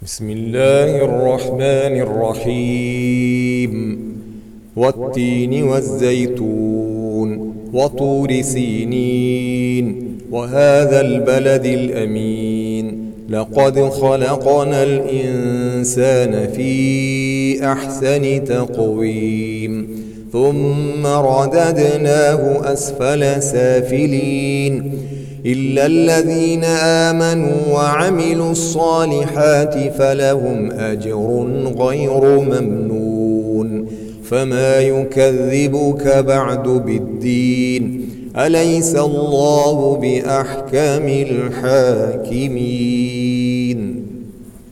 بسم الله الرحمن الرحيم والتين والزيتون وطور سينين وهذا البلد الأمين لقد خلقنا الإنسان في أحسن تقويم ثم رددناه أسفل سافلين إلا الذين آمنوا وعملوا الصالحات فلهم أجر غير ممنون فما يكذبك بعد بالدين أليس الله بأحكم الحاكمين.